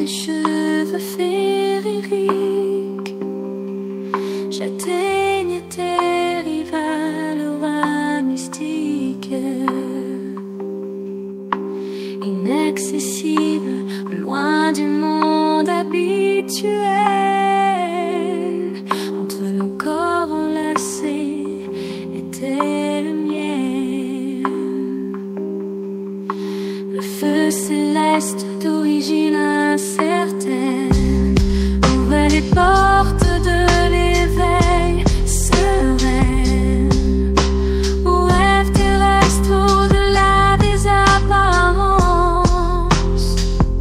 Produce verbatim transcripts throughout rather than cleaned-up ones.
cheveux féeriques, j'atteigne tes rivales aura mystique, inaccessible, loin du monde habituel, entre nos corps enlacés était le mien. Le feu céleste d'origine incertaine ouvrait les portes de l'éveil serein, au rêve terrestre au-delà des apparences,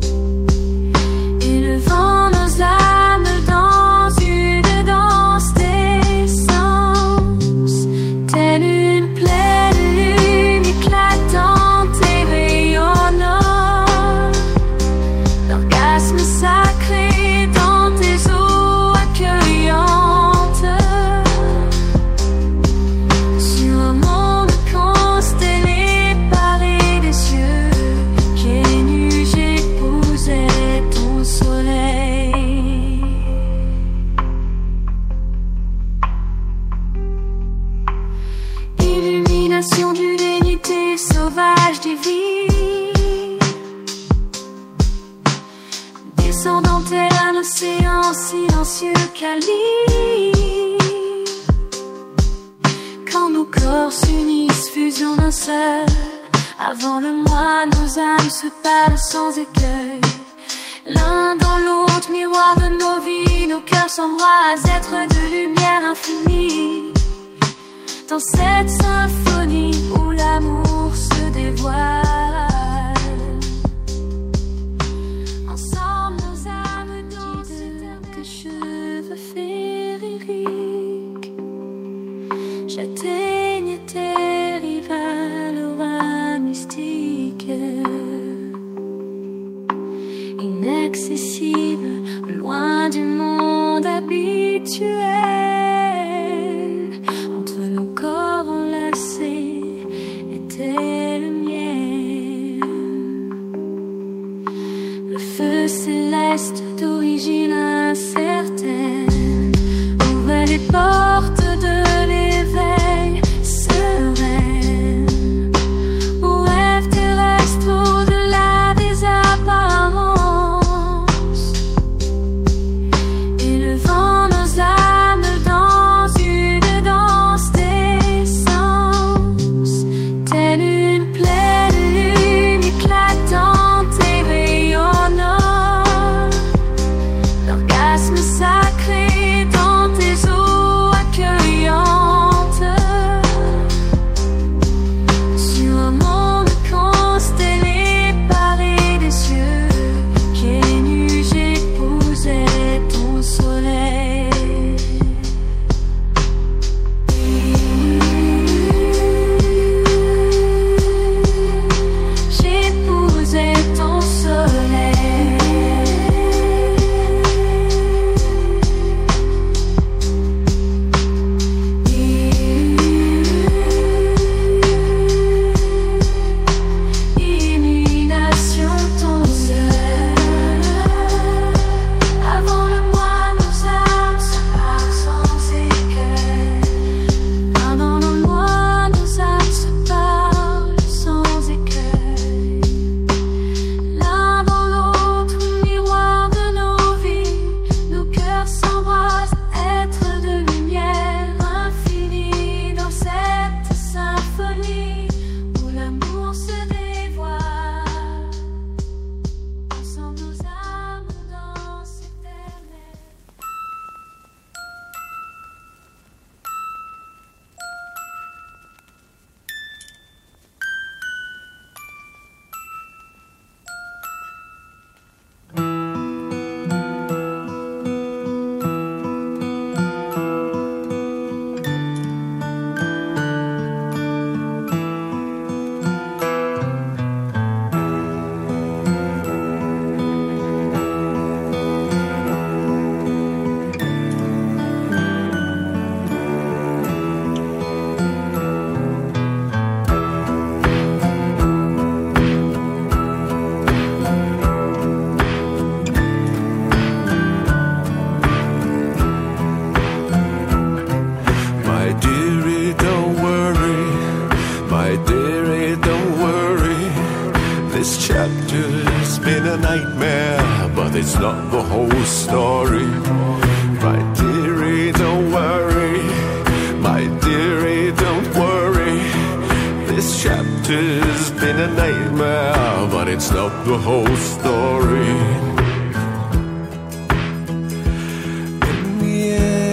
élevant nos âmes dans une danse d'essence, telle une pleine lune éclatante et rayonnante, l'orgasme sacré dans tes eaux accueillantes, sur un monde constellé paré des cieux, pieds nus j'épousais ton soleil. Illumination d'une unité sauvage divine, descendant tel un océan silencieux câline. Quand nos corps s'unissent, fusion d'un seul, avant le mois, nos âmes se parlent sans écueil. L'un dans l'autre, miroir de nos vies, nos cœurs s'embrasent, êtres de lumière infinie. Dans cette symphonie où l'amour se dévoile, ensemble nos âmes dansent tes cheveux féeriques, j'atteigne tes rivales aura mystique, inaccessible, loin du monde habituel, entre nos corps enlacés était le mien. it's not the whole story. My dearie, don't worry. My dearie, don't worry. This chapter's been a nightmare, but it's not the whole story. In the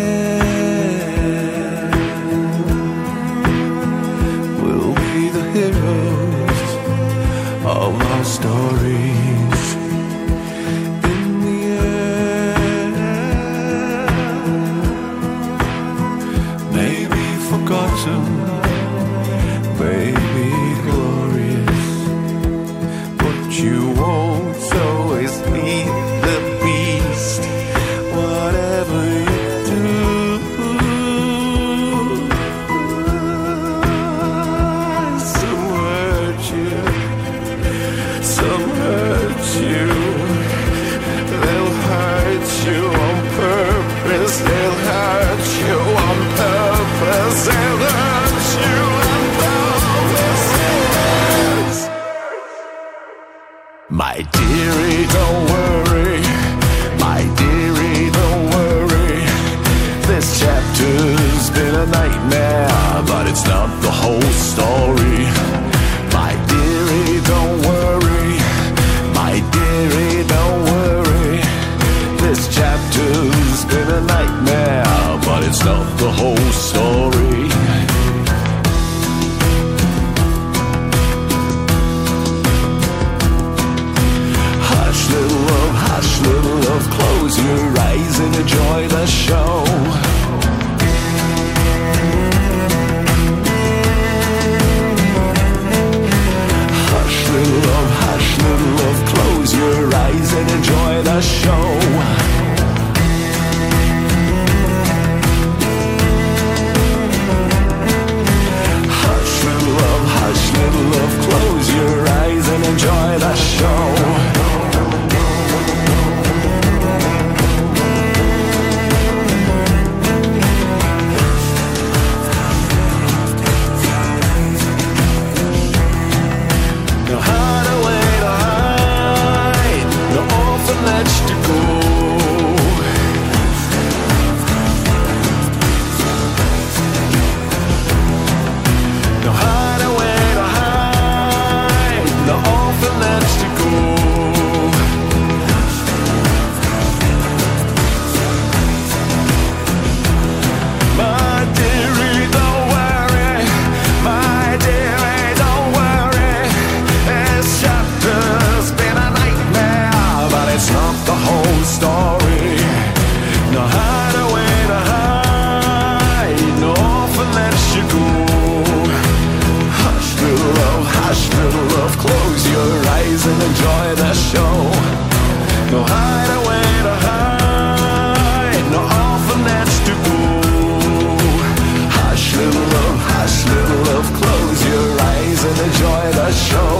end, we'll be the heroes of our stories. In the end, maybe forgotten, maybe glorious, but you won't always be the beast, whatever you do. Some hurt you, some hurt you. They'll hurt you on purpose, they'll hurt you on purpose, they'll hurt you on purpose. My dearie, don't worry. My dearie, don't worry. This chapter's been a nightmare, but it's not the whole story. My dearie, don't worry. My dearie, don't worry. This chapter's been a nightmare, but it's not the whole story. Hush, little love, hush, little love, close your eyes and enjoy the show. Hush, little love, hush, little love, close your eyes and enjoy the show. Hush, little love, hush, little love, close your eyes and enjoy the show. No hideaway to hide, no orphanage to go. No hideaway to hide, no orphanage to go. My dearie, don't worry. My dearie, don't worry. This chapter's been a nightmare, but it's not the whole story. No hideaway to hide, no orphanage to go. Hush, little love, hush, little love, close your eyes and enjoy the show. No hideaway to hide, no orphanage to go. Hush, little love, hush, little love, close your eyes and enjoy the show.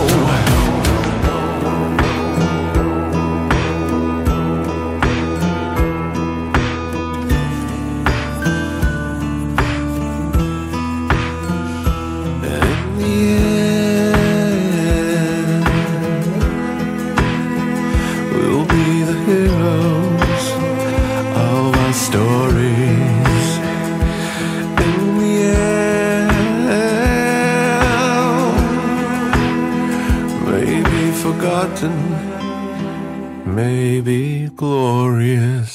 In the end, we'll be the heroes of our stories. In the end, maybe forgotten, maybe glorious.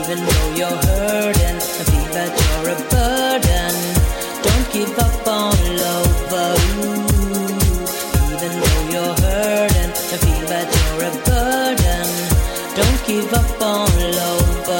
Even though you're hurting and feel that you're a burden, don't give up on love. Ooh. Even though you're hurting and feel that you're a burden, don't give up on love.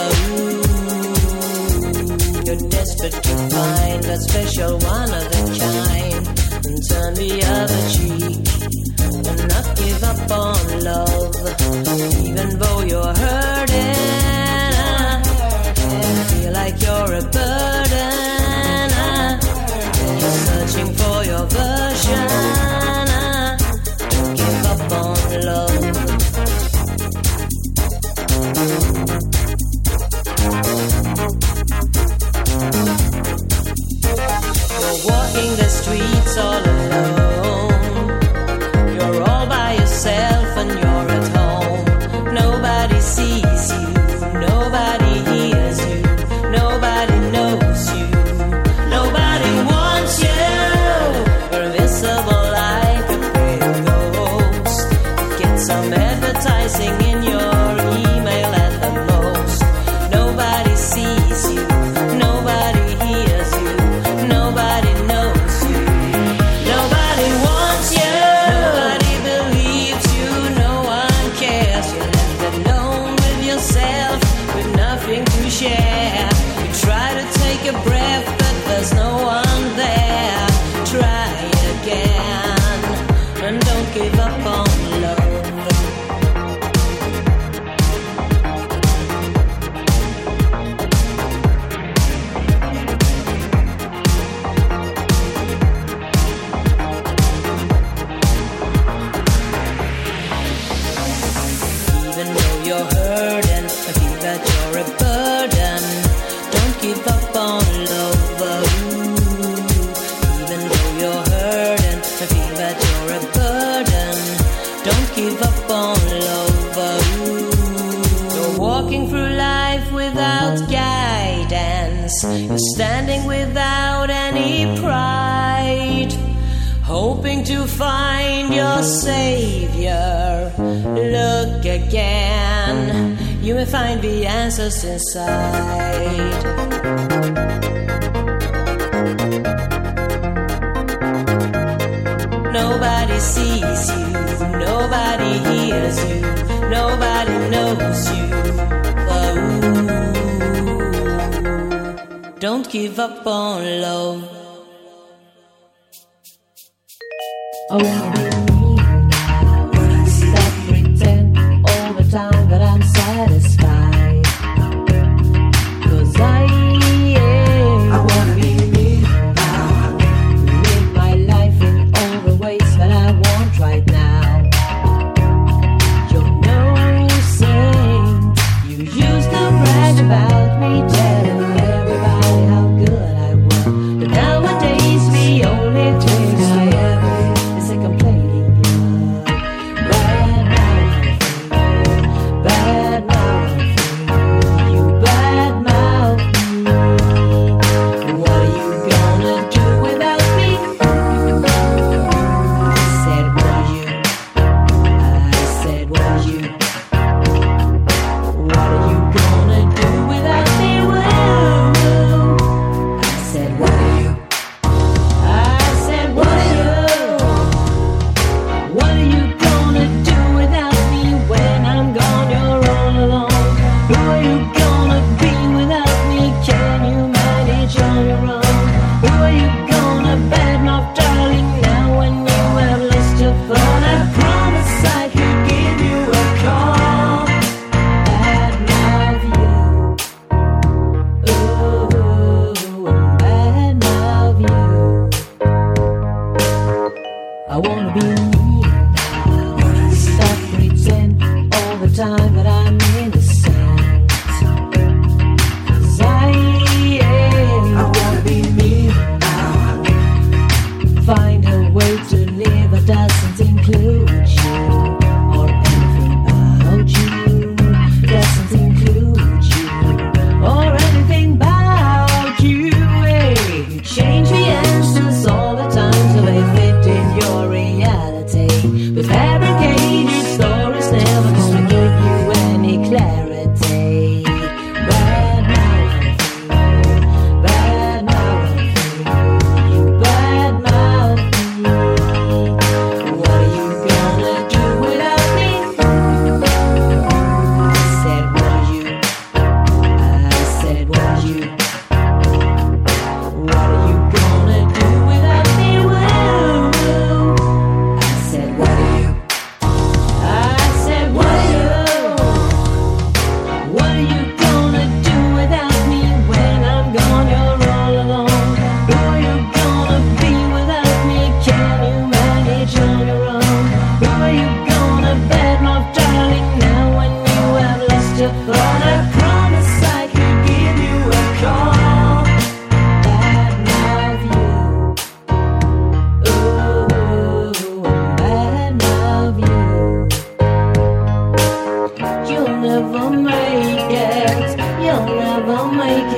Ooh. You're desperate to find a special one of a kind, and turn the other cheek and not give up on love. Even though you're hurting and feel like you're a burden, you're searching for your version. Don't give up on love. You're walking the streets all alone. You're all by yourself and you're at home. Nobody sees you, nobody hears you, nobody knows you, nobody wants you. You're invisible like a pale ghost. Get some advertising in your email at the most. Nobody sees you, nobody hears you, nobody knows you, nobody wants you, nobody believes you, no one cares. You're left alone with yourself, with nothing to share. You try to take a breath, but there's no one there. Try again, and don't give up on love. Even though you're hurting and feel that you're a burden, don't give up on love. Ooh. Even though you're hurting and feel that you're a burden, don't give up on love. Ooh. You're walking through life without guidance. You're standing without any pride, hoping to find your savior. Look again, you may find the answers inside. Nobody sees you, nobody hears you, nobody knows you. Oh, don't give up on love. I wanna be me now. Stop pretend all the time that I'm satisfied. Cause I, yeah, I wanna be me now. Live my life in all the ways that I want right now. You're no saint. You used to brag about me, telling everybody how good I was. But nowadays the only thing I ever is a complaint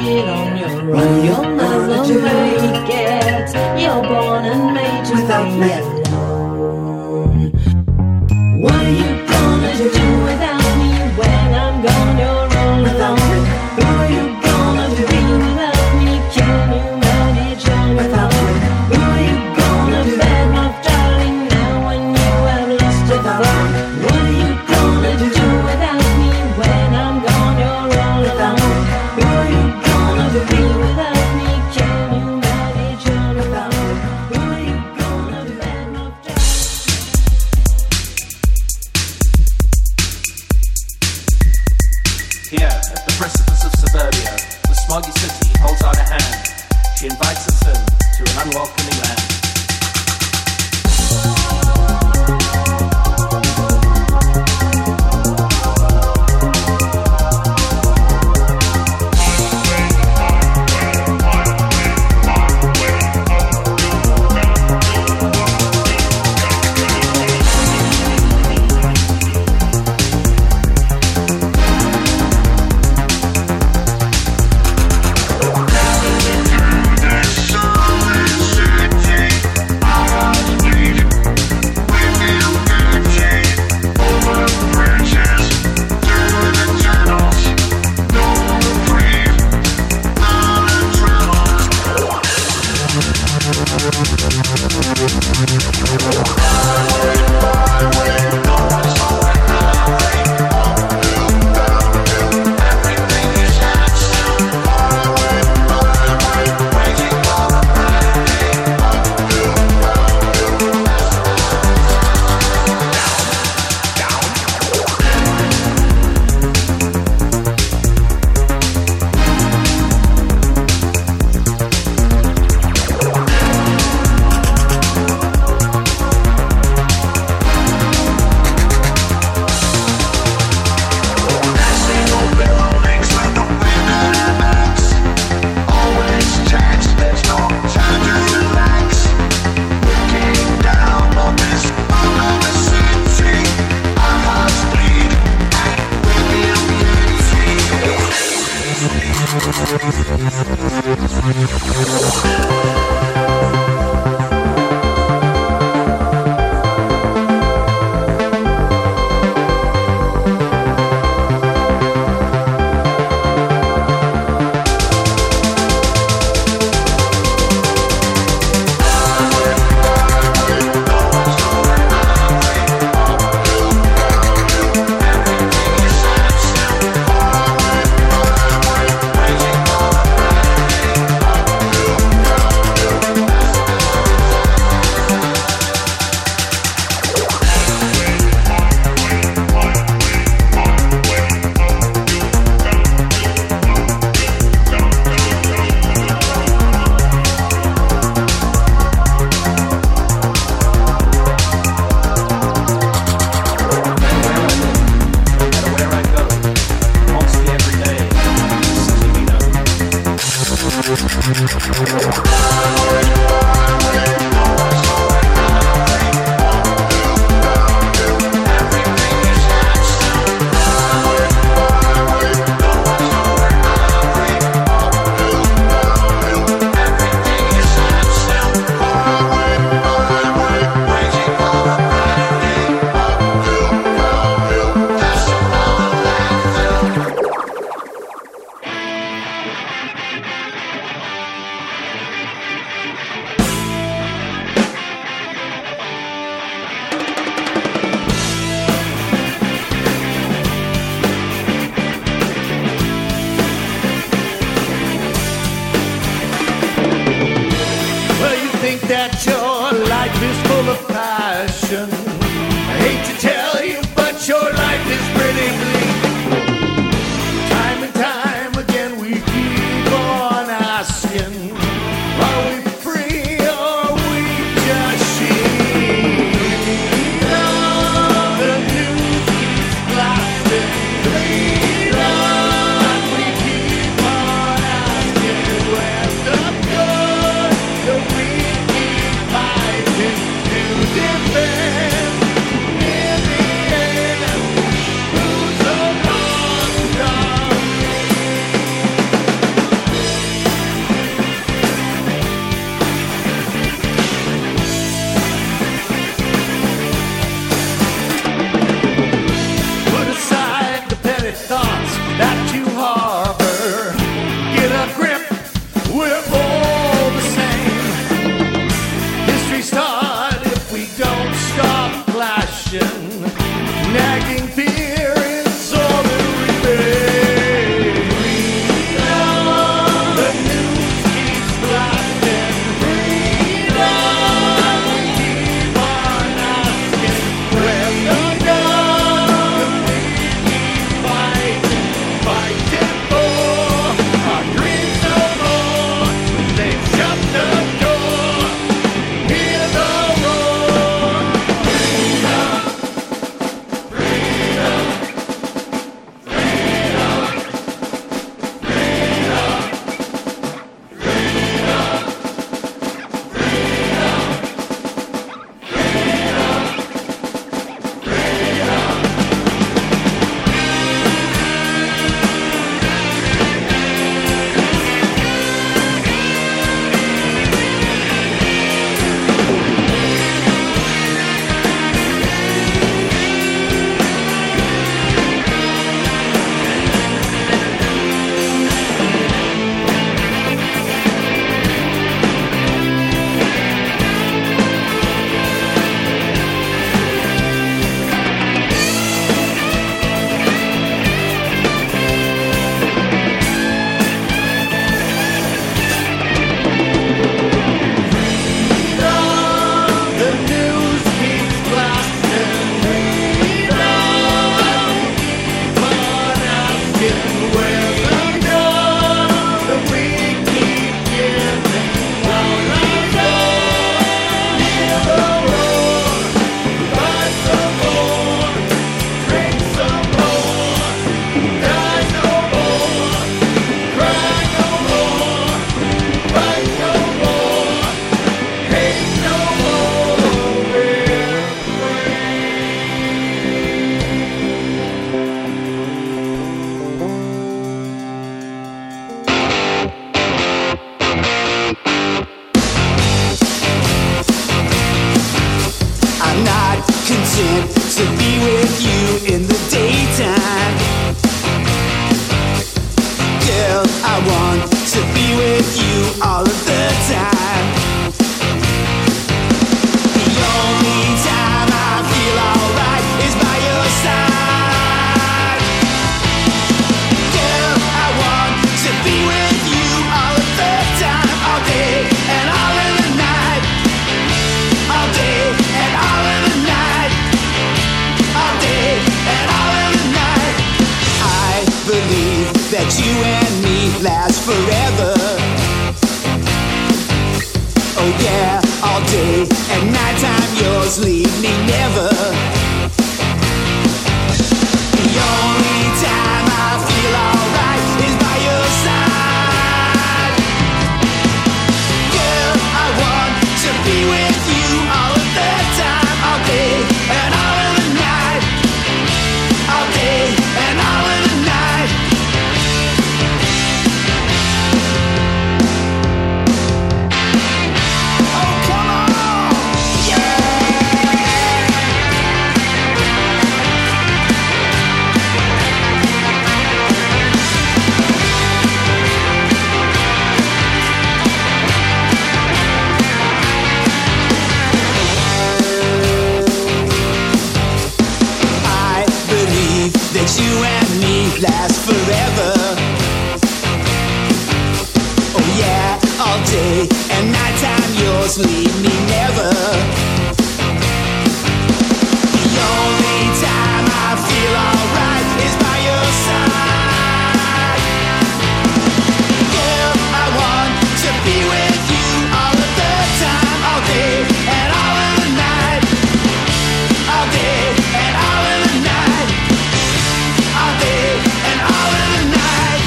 it on your own. You'll never make it. You're born and made to be alone. What are you gonna do without me when I'm gone? You're all alone. Who are you gonna be without me? Can you manage on your own? Who are you gonna bed, my darling, now when you have lost your phone? What are you gonna do without me when I'm gone? You're all alone. Who are you gonna be without me? Can you manage on your own? Who are you gonna bed, my darling? Here, at the precipice of suburbia, the smoggy city holds out a hand. She invites us in to an unwelcoming land. Keep to be with you in the daytime. Girl, I want to be with you all of the time. The only time I feel alright is by your side. Girl, I want to be with you all of the time, all day and all of the night. All day and all of the night. All day and all of the night. I believe that you and me last forever. Oh yeah, all day and nighttime, yours leave me never. The only time I feel alright is by your side. Girl, I want to be with you all of the time, all day and all of the night. All day and all of the night. Oh, come on! Yeah! I believe that you and me last forever. Oh yeah, all day and nighttime, yours leave me never. The only time I feel alright is by your side. Girl, I want to be with you all of the time, all day and all of the night. All day and all of the night. All day and all of the night.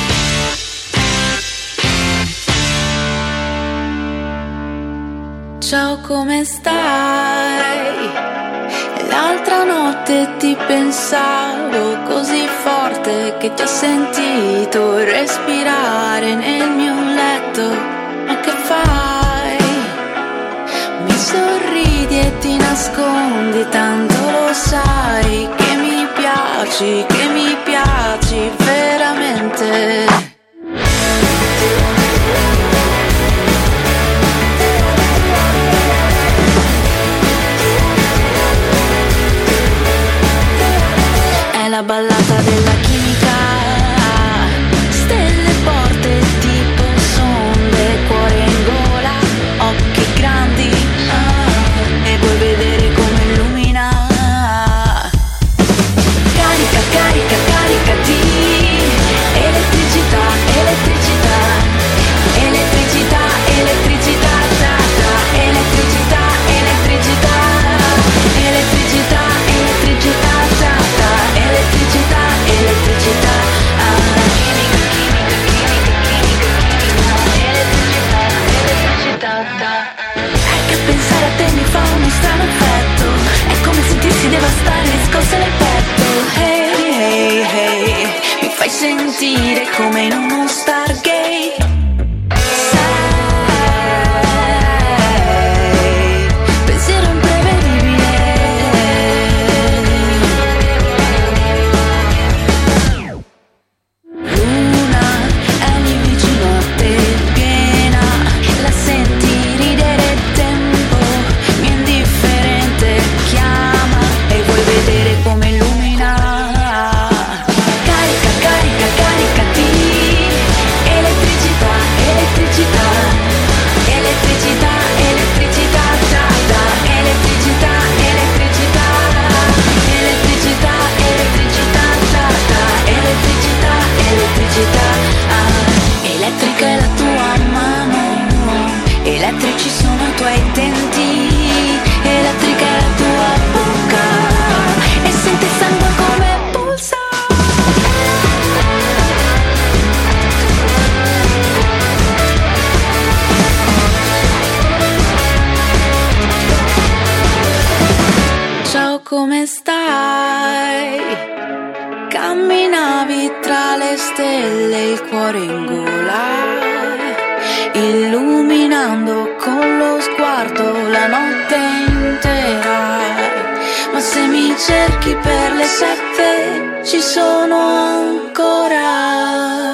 Ciao, come stai? L'altra notte ti pensavo così forte che ti ho sentito respirare nel mio letto. Ma che fai? Mi sorridi e ti nascondi, tanto lo sai che mi piaci, che mi piaci veramente. È la ballata della chimica, stelle, porte tipo sonde, cuore in gola, occhi grandi, ah, e vuoi vedere come illumina. Carica, carica, caricati, elettricità, elettricità, elettricità, elettricità, ta, ta, elettricità, elettricità, elettricità, elettricità, ta, ta, elettricità, elettricità, ah. Chimica, chimica, chimica, chimica, elettricità, elettricità, ta. È che pensare a te mi fa uno strano effetto, è come sentirsi devastare riscosse nel petto. Hey, hey, hey, mi fai sentire come in uno Stargate. Sei pensiero imprevedibile. Luna è lì vicino a te, piena, la senti ridere il tempo, mio indifferente chiama e vuoi vedere come illumina. Carica, carica, caricati, elettricità, elettricità, elettricità, elettricità, ta, ta, elettricità, elettricità, elettricità, elettricità, ta, ta, elettricità, elettricità, ah. Elettrica è la tua mano, elettrici sono i tuoi denti, elettrica è la tua bocca e senti il sangue come pulsa. Ciao, come stai? Camminavi tra le stelle, il cuore in gola, illuminando con lo sguardo la notte intera. Ma Se mi cerchi per le sette ci sono ancora.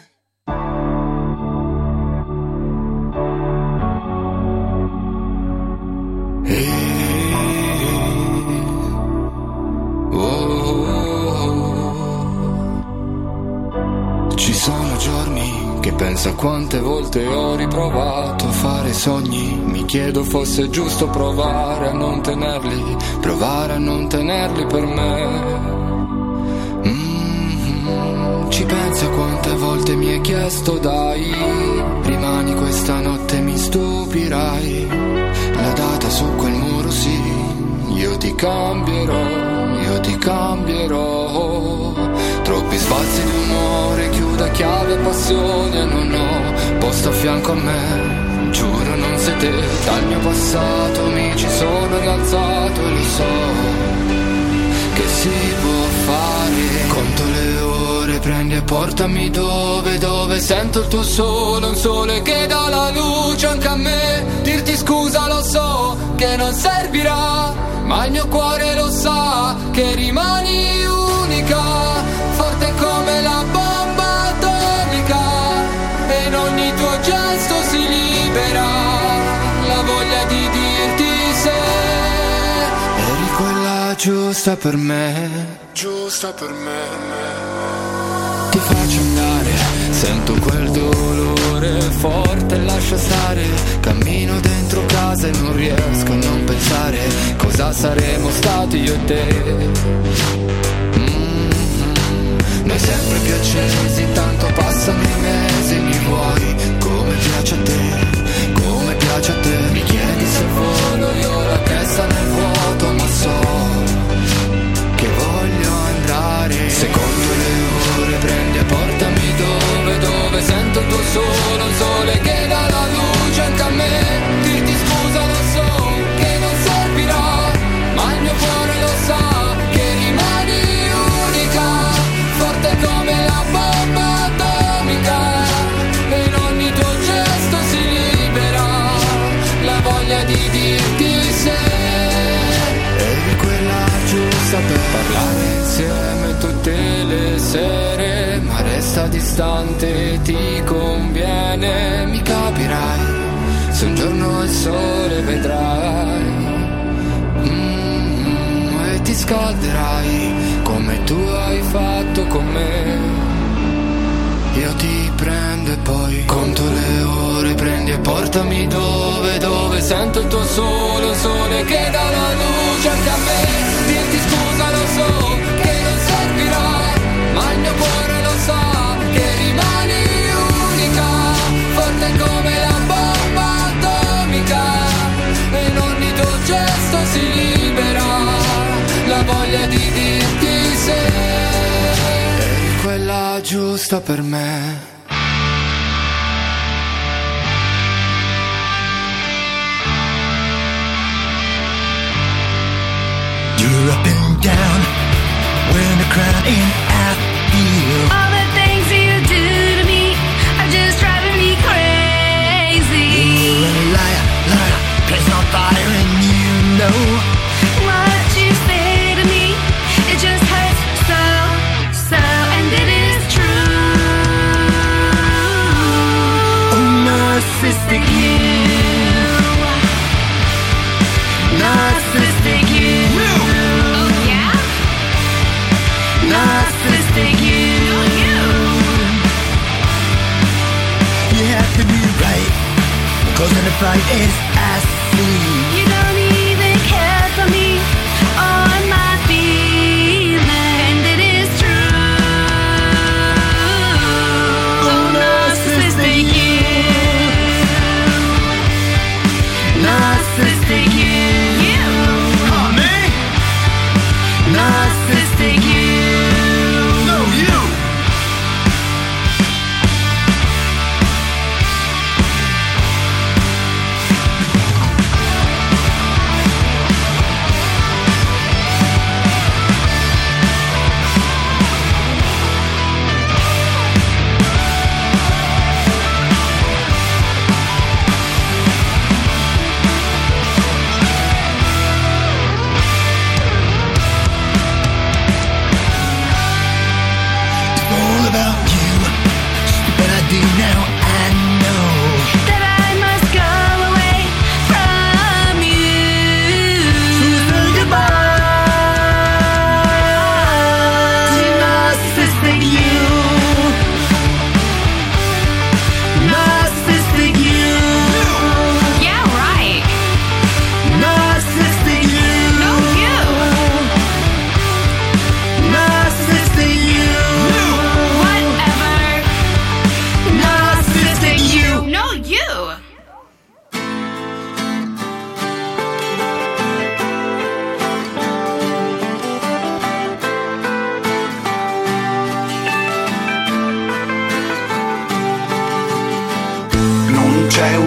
Ci sono giorni che penso a quante volte ho riprovato a fare sogni. Mi chiedo fosse giusto provare a non tenerli, provare a non tenerli per me. Mm-hmm. Ci penso a quante volte mi hai chiesto dai, rimani questa notte mi stupirai. La data su quel muro sì, io ti cambierò, io ti cambierò. Troppi spazi di umore, chiuda chiave passione, non ho posto a fianco a me, giuro non sei te. Dal mio passato mi ci sono rialzato e lo so che si può fare. Conto le ore, prendi e portami dove, dove sento il tuo sole, un sole che dà la luce anche a me. Dirti scusa lo so che non servirà, ma il mio cuore lo sa che rimani unica, forte come la bomba atomica, e in ogni tuo gesto si libera la voglia di dirti se eri quella giusta per me, giusta per me. Ti faccio andare, sento quel dolore forte, lascia stare, cammino dentro casa e non riesco a non pensare cosa saremo stati io e te. Noi sempre più accesi, tanto passano i mesi, mi vuoi come piace a te, come piace a te. Mi chiedi se volo, io ho la testa nel vuoto, ma so che voglio andare. Secondo le ore, prendi e portami dove, dove sento il tuo sole, un sole che dà la luce anche a me. Dirti scusa lo so che non servirà, ma il mio cuore lo sa che rimani unica, forte come la bomba atomica, e in ogni tuo gesto si libera la voglia di dirti se eri quella giusta per parlare insieme tutte le sere, ma resta distante, ti conviene, mi capirai, se un giorno il sole vedrai, mm, e ti scalderai come tu hai fatto con me. Io ti prendo e poi conto le ore, prendi e portami dove, dove sento il tuo sole, un sole che dà la luce anche a me. Dirti scusa lo so che non servirà, ma il mio cuore lo sa che rimani unica, forte come la bomba atomica, e in ogni tuo gesto si libera la voglia di dirti se eri quella giusta per me. You're up and down, wearing the crown and I feel All the things you do to me are just driving me crazy. you're a liar, liar, place on fire and you know What you say to me, it just hurts so, so, and it is true. oh, narcissistic you, narcissistic you, Oh yeah? narcissistic you. Oh you? You have to be right, cause in the fight is I see. You don't even care for me or my feelings, and it is true. Oh, narcissistic you, narcissistic you. Oh, me? Narcissistic you. No, you.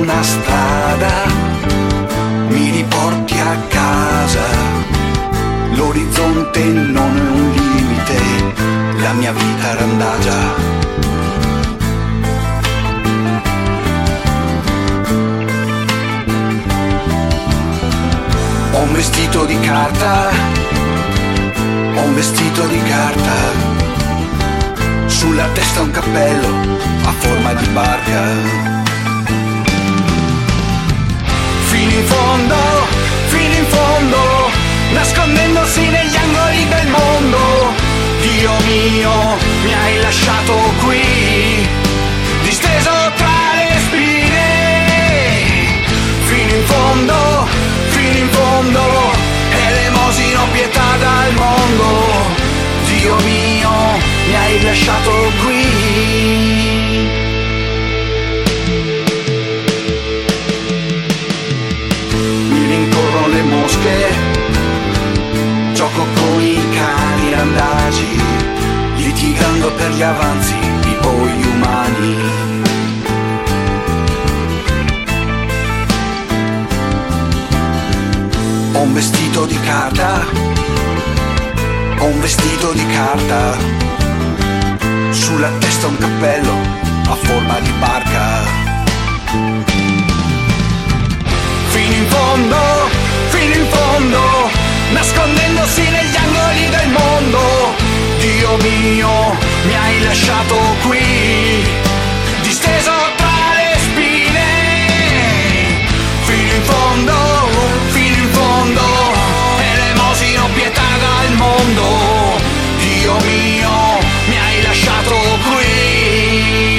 una strada mi riporti a casa. L'orizzonte non è un limite, la mia vita randagia. Ho un vestito di carta, ho un vestito di carta, sulla testa un cappello a forma di barca. Fino in fondo, fino in fondo, nascondendosi negli angoli del mondo. Dio mio, mi hai lasciato qui, disteso tra le spine. Fino in fondo, fino in fondo, elemosino pietà dal mondo. Dio mio, mi hai lasciato qui. Mi rincorrono le mosche, gioco con i cani randagi, litigando per gli avanzi di voi umani. Ho un vestito di carta, ho un vestito di carta, sulla testa un cappello a forma di barca. Fino in fondo, fino in fondo, nascondendosi negli angoli del mondo. Dio mio, mi hai lasciato qui, disteso tra le spine. Fino in fondo, fino in fondo, elemosino pietà dal mondo. Dio mio, mi hai lasciato qui.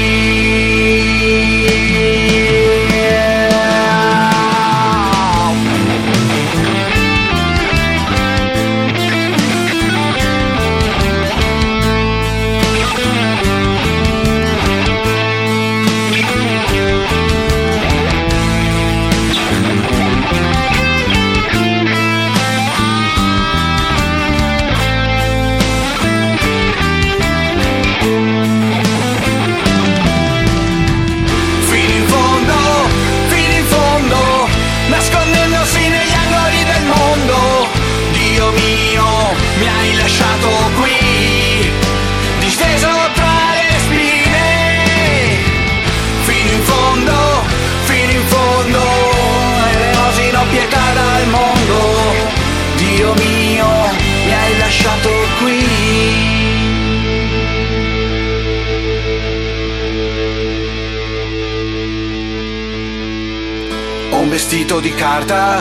Vestito di carta,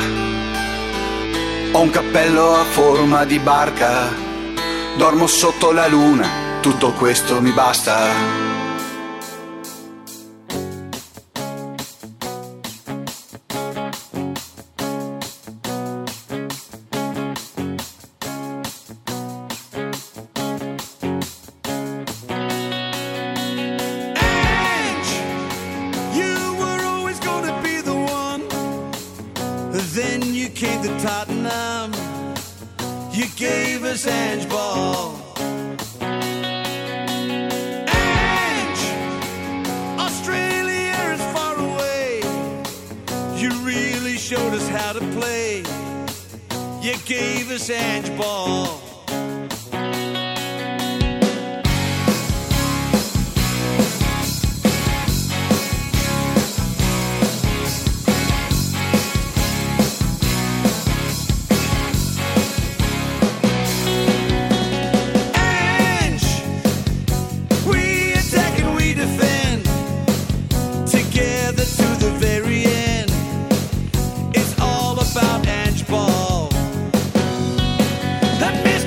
ho un cappello a forma di barca, dormo sotto la luna, tutto questo mi basta. That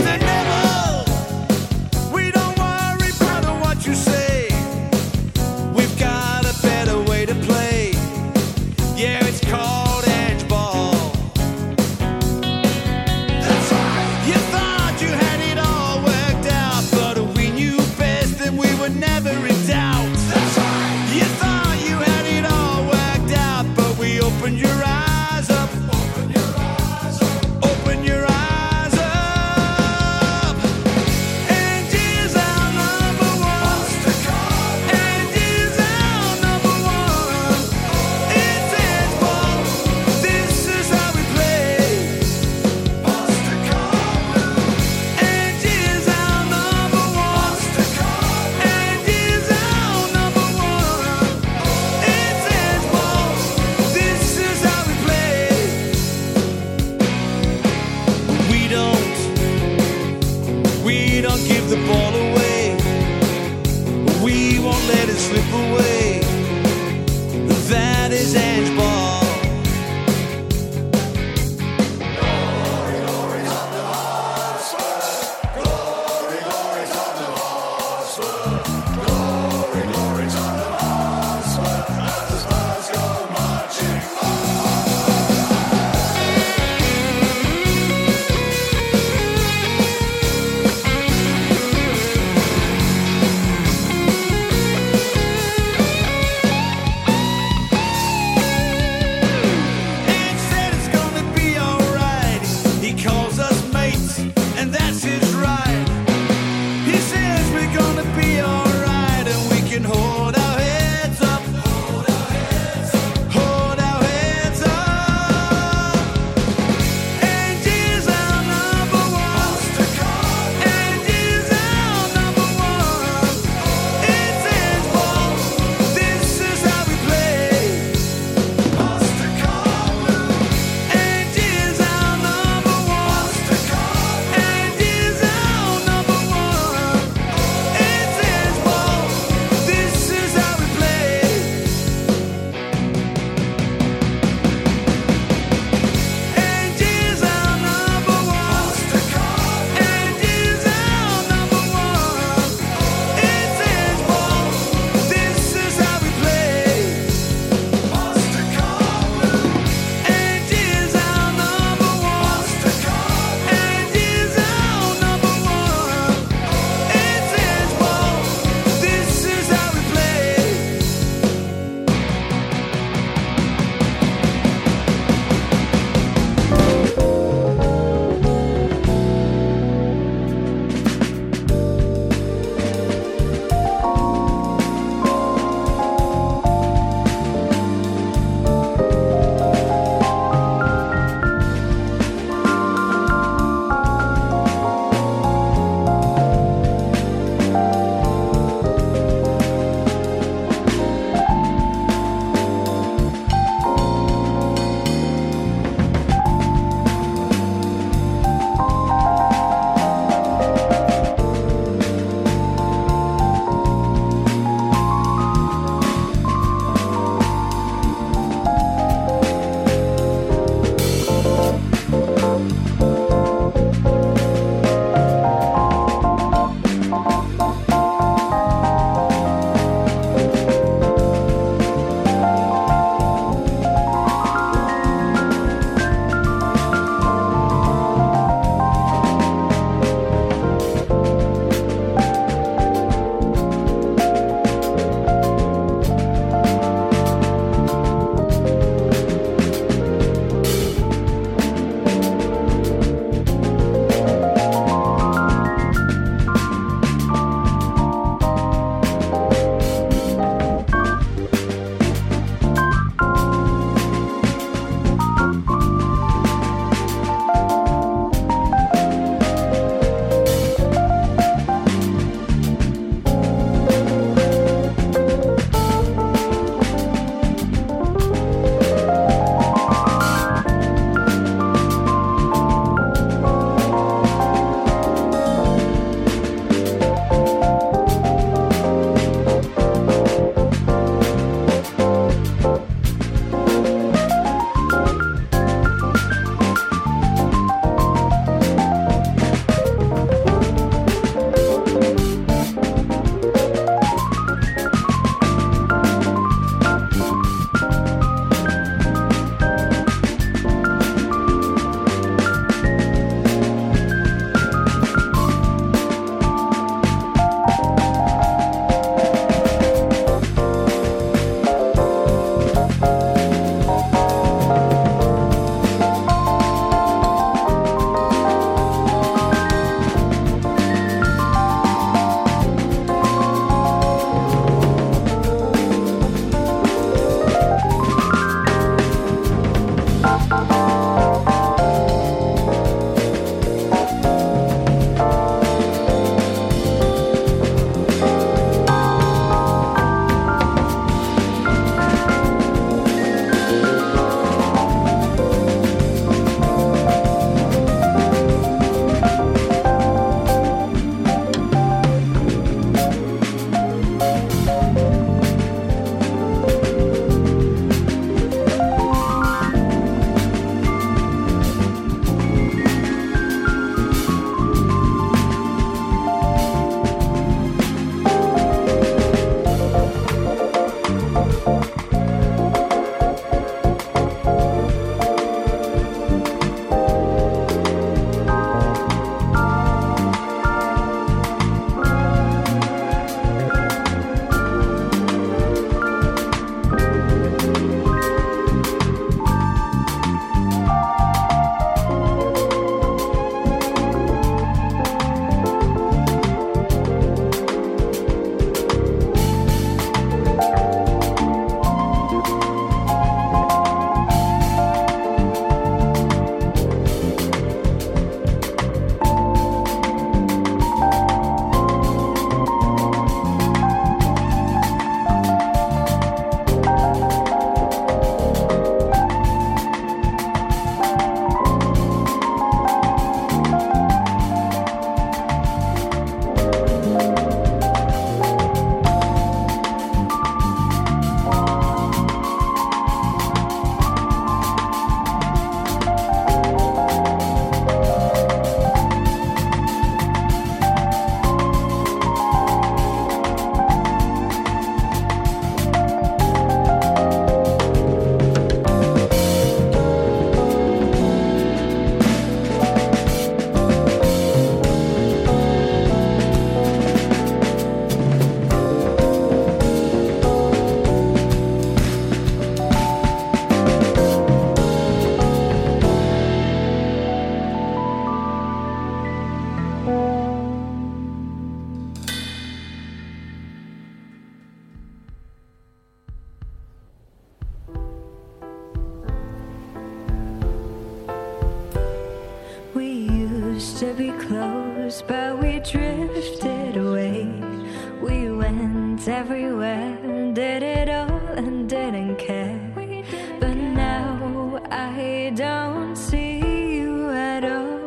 to be close, but we drifted away. We went everywhere, did it all and didn't care. But now I don't see you at all.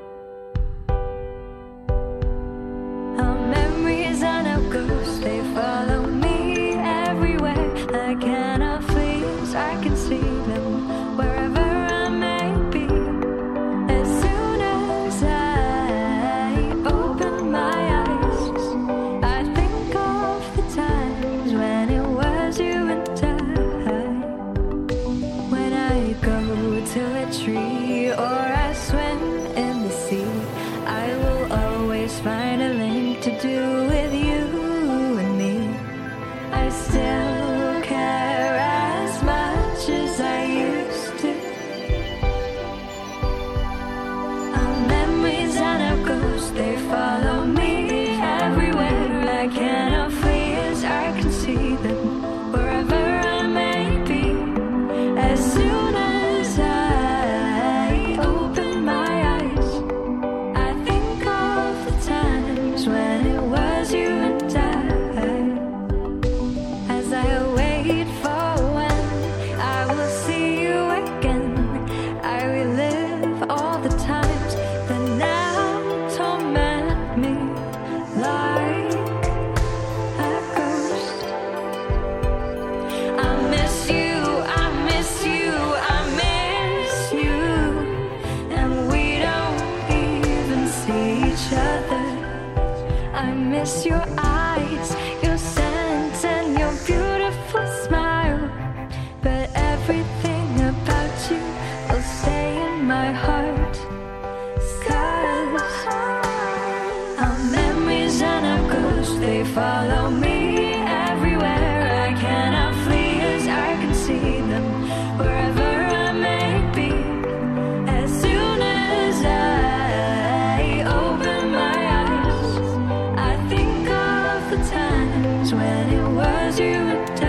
Our memories are now ghosts, they follow me everywhere. I cannot flee, I can see them wherever I may be. As soon as I open my eyes, I think of the times when it was you and I. When I go to a tree or I swim in the sea, I will always find a link to do with you and me. I still care as much as I used to. Our memories are now ghosts, they follow me everywhere. I cannot flee as I can see them wherever I may be. As soon as I open my eyes, I think of the times when it was you and I. As I wait for when I will see you again, I relive all the times that now torment me like a ghost. I miss you, I miss you, I miss you, and we don't even see each other. I miss your eyes, your scent and your beautiful smile, but everything about you will stay in my heart. 'Cause our memories are now ghosts, they follow me everywhere. I cannot flee as I can see them wherever I may be. As soon as I open my eyes, I think of the times when it was you and I.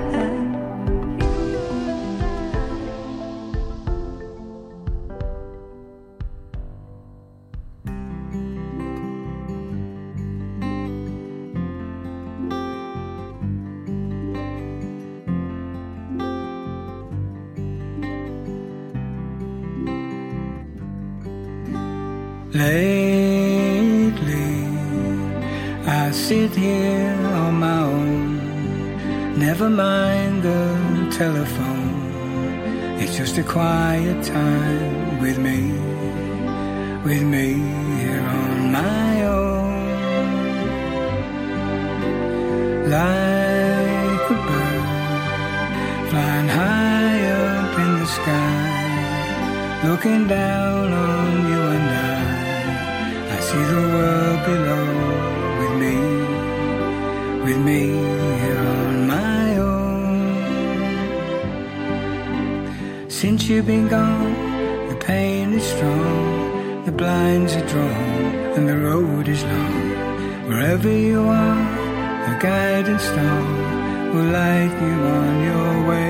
Lately, I sit here on my own. Never mind the telephone, it's just a quiet time with me, with me here on my own. Like a bird flying high up in the sky, looking down on you and I. I see the world below with me, with me here on my own. Since you've been gone, the pain is strong, the blinds are drawn and the road is long. Wherever you are, a guiding star will light you on your way.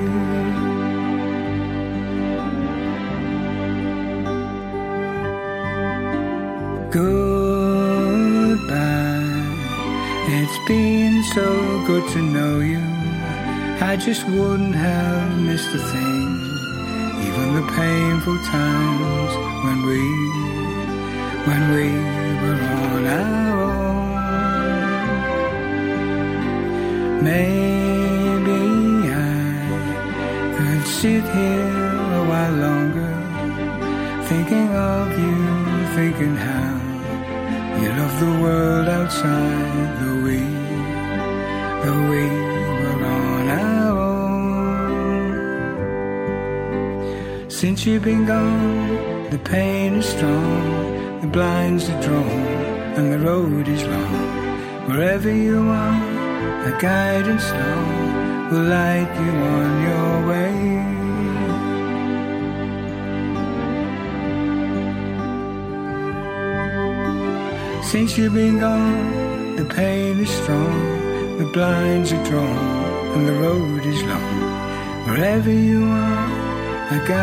Goodbye, it's been so good to know you. I just wouldn't have missed a thing, even the painful times when we, when we were on our own. Maybe I could sit here a while longer, thinking of you, thinking how you love the world outside, though we, though we were on our own. Since you've been gone, the pain is strong, the blinds are drawn and the road is long. Wherever you are, a guiding star will light you on your way. Since you've been gone, the pain is strong, the blinds are drawn and the road is long. Wherever you are, I got